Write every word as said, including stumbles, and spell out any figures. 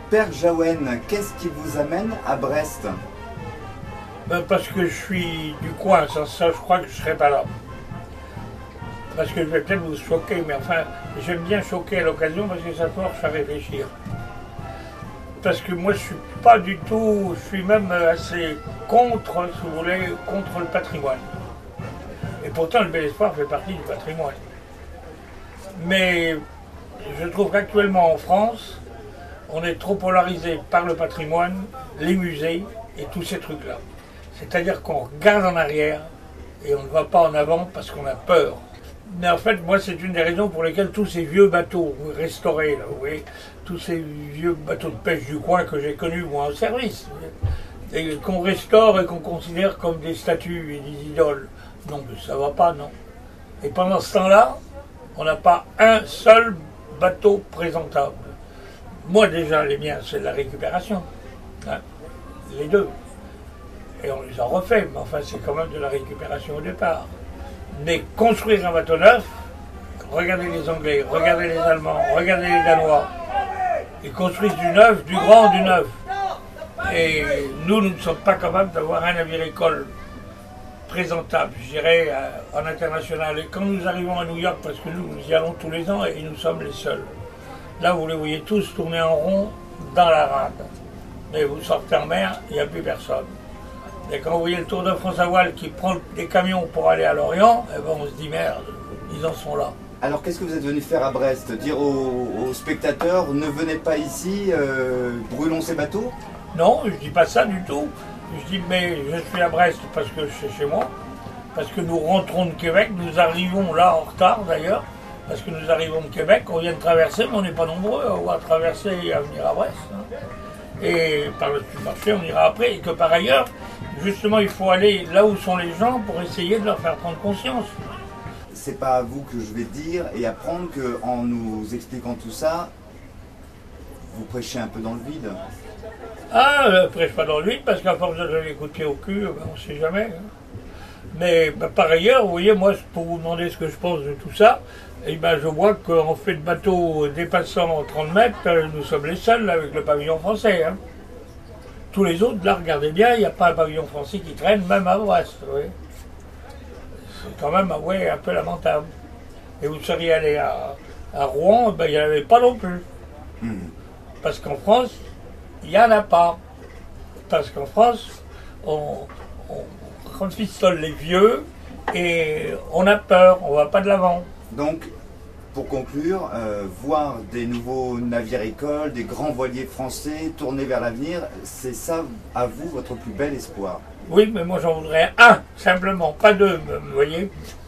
Père Jaouen, qu'est-ce qui vous amène à Brest? Ben parce que je suis du coin, sans ça je crois que je ne serais pas là. Parce que je vais peut-être vous choquer, mais enfin, j'aime bien choquer à l'occasion parce que ça force à réfléchir. Parce que moi je suis pas du tout, je suis même assez contre, si vous voulez, contre le patrimoine. Et pourtant le Bel Espoir fait partie du patrimoine. Mais je trouve qu'actuellement en France, on est trop polarisé par le patrimoine, les musées et tous ces trucs-là. C'est-à-dire qu'on regarde en arrière et on ne va pas en avant parce qu'on a peur. Mais en fait, moi, c'est une des raisons pour lesquelles tous ces vieux bateaux restaurés, là, vous voyez, tous ces vieux bateaux de pêche du coin que j'ai connus, moi, en service, et qu'on restaure et qu'on considère comme des statues et des idoles. Non, mais ça va pas, non. Et pendant ce temps-là, on n'a pas un seul bateau présentable. Moi, déjà, les miens, c'est de la récupération. Hein, les deux. Et on les a refait, mais enfin, c'est quand même de la récupération au départ. Mais construire un bateau neuf, regardez les Anglais, regardez les Allemands, regardez les Danois. Ils construisent du neuf, du grand, du neuf. Et nous, nous ne sommes pas capables d'avoir un navire école présentable, je dirais, en international. Et quand nous arrivons à New York, parce que nous, nous y allons tous les ans et nous sommes les seuls. Là, vous les voyez tous tourner en rond dans la rade. Mais vous sortez en mer, il n'y a plus personne. Et quand vous voyez le Tour de France à voile qui prend des camions pour aller à Lorient, eh ben on se dit merde, ils en sont là. Alors qu'est-ce que vous êtes venu faire à Brest? Dire aux, aux spectateurs, ne venez pas ici, euh, brûlons ces bateaux? Non, je dis pas ça du tout. Je dis mais je suis à Brest parce que c'est chez moi, parce que nous rentrons de Québec, nous arrivons là en retard d'ailleurs, parce que nous arrivons de Québec, on vient de traverser, mais on n'est pas nombreux à traverser et à venir à Brest. Hein. Et par le marché, on ira après, et que par ailleurs, justement, il faut aller là où sont les gens pour essayer de leur faire prendre conscience. C'est pas à vous que je vais dire et apprendre qu'en nous expliquant tout ça, vous prêchez un peu dans le vide. Ah, je ne prêche pas dans le vide, parce qu'à force de donner les coups de pied au cul, ben, on ne sait jamais. Hein. Mais ben, par ailleurs, vous voyez, moi, pour vous demander ce que je pense de tout ça, eh ben, je vois qu'en fait de bateaux dépassant trente mètres, nous sommes les seuls avec le pavillon français. Hein. Tous les autres, là, regardez bien, il n'y a pas un pavillon français qui traîne, même à Brest. Oui. C'est quand même ouais, un peu lamentable. Et vous seriez allé à, à Rouen, ben, il n'y en avait pas non plus. Mmh. Parce qu'en France, il n'y en a pas. Parce qu'en France, on, on rafistole les vieux et on a peur, on ne va pas de l'avant. Donc, pour conclure, euh, voir des nouveaux navires écoles, des grands voiliers français tourner vers l'avenir, c'est ça, à vous, votre plus bel espoir? Oui, mais moi j'en voudrais un, simplement, pas deux, vous voyez.